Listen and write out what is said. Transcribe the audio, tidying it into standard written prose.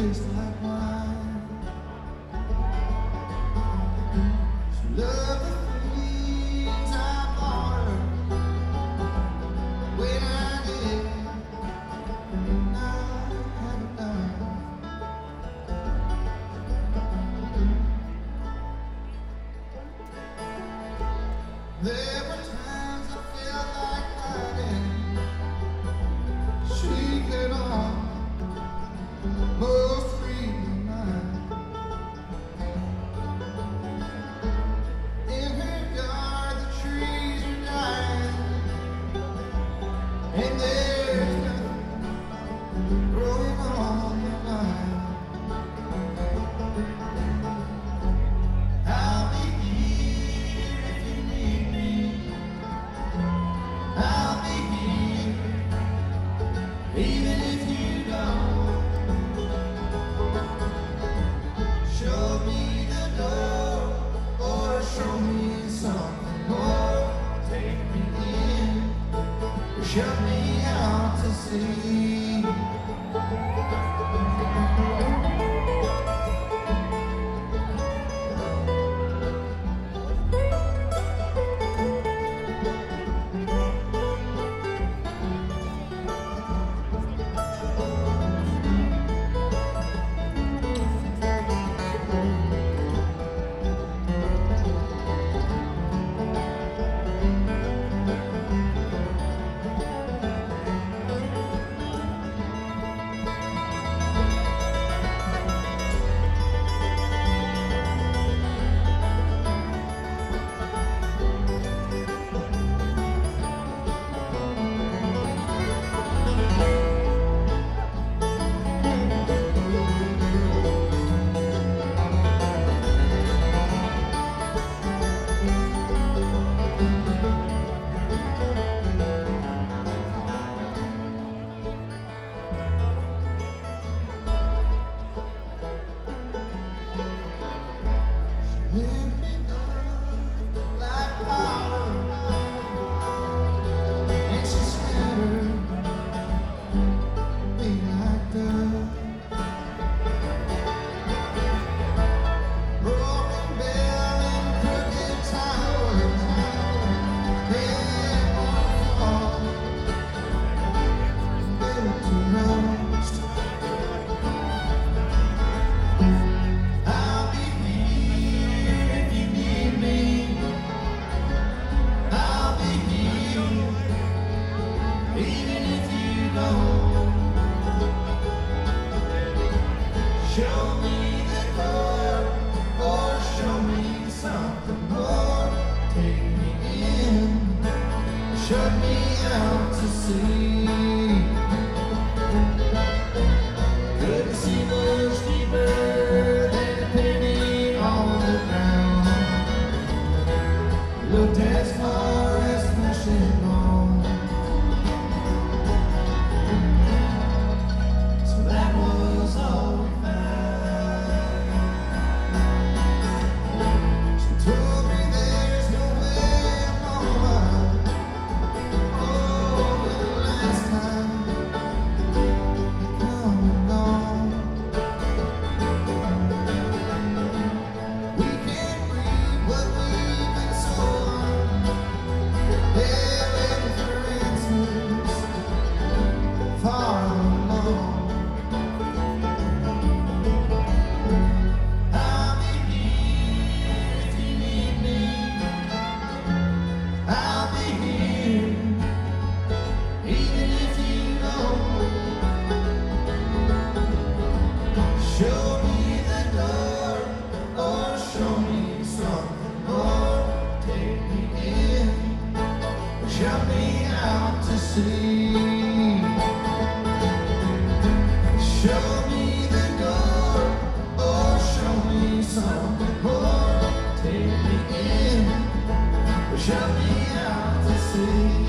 taste like wine. So love the things I borrowed when I did. Now I have it done. There were times I felt like hiding, shaking on most freely mine. In her yard, the trees are dying, and there's nothing growing on the vine. I'll be here if you need me. I'll be here even if you don't. Show me the door or show me something more. Take me in or shut me out to sea. Show me the door or show me something more. Take me in, shut me out to sea. Couldn't see much deeper than a penny on the ground. Looked as far as flesh and bone. So that was all we found. She told me there's no way I'm alright. Oh, but the last time it come and gone. We can't breathe what we've been sold. They're waiting for answers far along. I'll be here if you need me. I'll be here even if you don't. Show me the door or show me something more. Take me in or shut me out to sea. Show me the door or show me something more. Take me in or shut me out to sea.